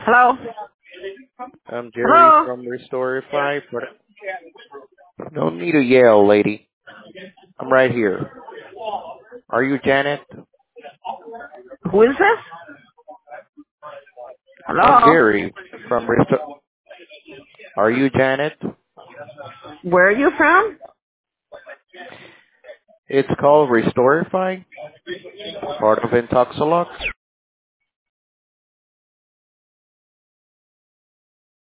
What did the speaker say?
Hello? I'm Jerry Hello? from Restorify. But no need to yell, lady. I'm right here. Are you Janet? Who is this? I'm Hello? Jerry from Restor. Are you Janet? Where are you from? It's called Restorify, part of Intoxilux.